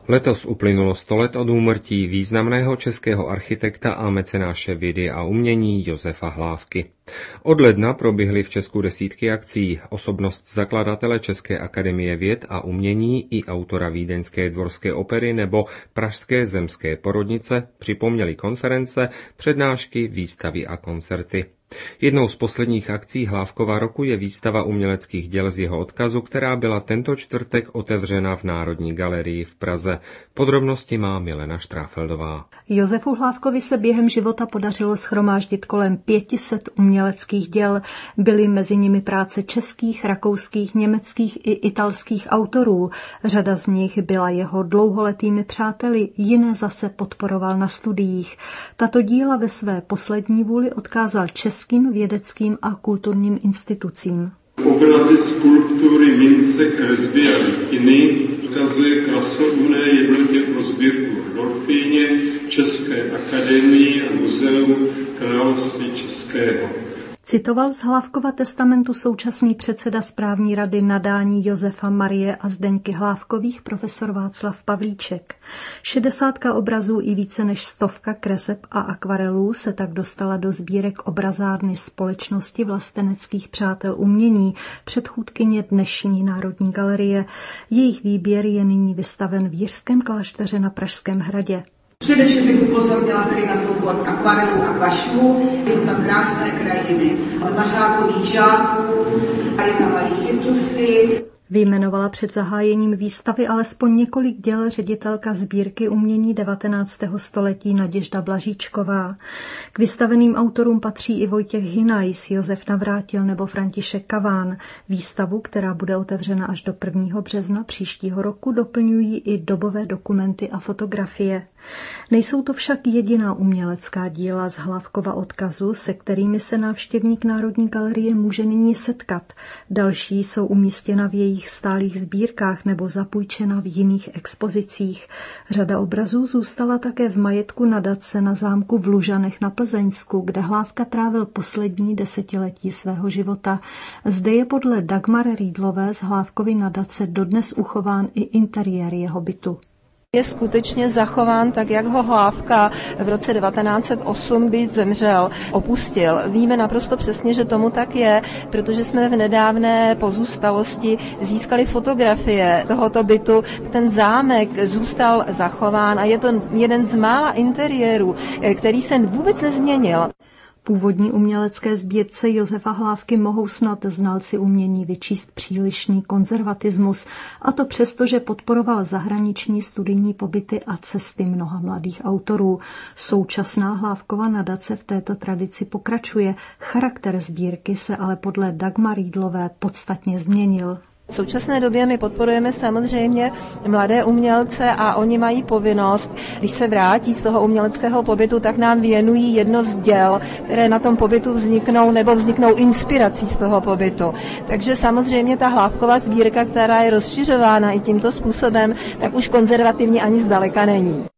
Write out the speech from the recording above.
Letos uplynulo 100 let od úmrtí významného českého architekta a mecenáše vědy a umění Josefa Hlávky. Od ledna proběhly v Česku desítky akcí. Osobnost zakladatele České akademie věd a umění i autora vídeňské dvorské opery nebo pražské zemské porodnice připomněly konference, přednášky, výstavy a koncerty. Jednou z posledních akcí Hlávkova roku je výstava uměleckých děl z jeho odkazu, která byla tento čtvrtek otevřena v Národní galerii v Praze. Podrobnosti má Milena Štráfeldová. Josefu Hlávkovi se během života podařilo shromáždit kolem 500 uměleckých děl. Byly mezi nimi práce českých, rakouských, německých i italských autorů. Řada z nich byla jeho dlouholetými přáteli, jiné zase podporoval na studiích. Tato díla ve své poslední vůli odkázal českým vědeckým a kulturním institucím. Obrazy, skulptury, mince, kresby a litiny ukazuje krasovné jednotě pro sbírku v Rudolfíně, České akademii a Muzeum království českého. Citoval z Hlávkova testamentu současný předseda správní rady nadání Josefa Marie a Zdeňky Hlávkových profesor Václav Pavlíček. 60 obrazů i více než 100 kreseb a akvarelů se tak dostala do sbírek obrazárny Společnosti vlasteneckých přátel umění, předchůdkyně dnešní Národní galerie. Jejich výběr je nyní vystaven v Jiřském klášteře na Pražském hradě. Především bych upozornila tedy na soubor akvarelů a kvašů. Jsou tam krásné krajiny mařákových žáků a je tam malý chytrusy. Vyjmenovala před zahájením výstavy alespoň několik děl ředitelka sbírky umění 19. století Naděžda Blažíčková. K vystaveným autorům patří i Vojtěch Hinajs, Josef Navrátil nebo František Kaván. Výstavu, která bude otevřena až do 1. března příštího roku, doplňují i dobové dokumenty a fotografie. Nejsou to však jediná umělecká díla z Hlávkova odkazu, se kterými se návštěvník Národní galerie může nyní setkat. Další jsou umístěna v jejich stálých sbírkách nebo zapůjčena v jiných expozicích. Řada obrazů zůstala také v majetku nadace na zámku v Lužanech na Plzeňsku, kde Hlávka trávil poslední desetiletí svého života. Zde je podle Dagmar Rýdlové z Hlávkovy nadace dodnes uchován i interiér jeho bytu. Je skutečně zachován tak, jak ho Hlávka v roce 1908, když zemřel, opustil. Víme naprosto přesně, že tomu tak je, protože jsme v nedávné pozůstalosti získali fotografie tohoto bytu. Ten zámek zůstal zachován a je to jeden z mála interiérů, který se vůbec nezměnil. Původní umělecké sbírce Josefa Hlávky mohou snad znalci umění vyčíst přílišný konzervatismus, a to přesto, že podporoval zahraniční studijní pobyty a cesty mnoha mladých autorů. Současná Hlávkova nadace v této tradici pokračuje. Charakter sbírky se ale podle Dagmar Rýdlové podstatně změnil. V současné době my podporujeme samozřejmě mladé umělce a oni mají povinnost, když se vrátí z toho uměleckého pobytu, tak nám věnují jedno z děl, které na tom pobytu vzniknou nebo vzniknou inspirací z toho pobytu. Takže samozřejmě ta Hlávkova sbírka, která je rozšiřována i tímto způsobem, tak už konzervativní ani zdaleka není.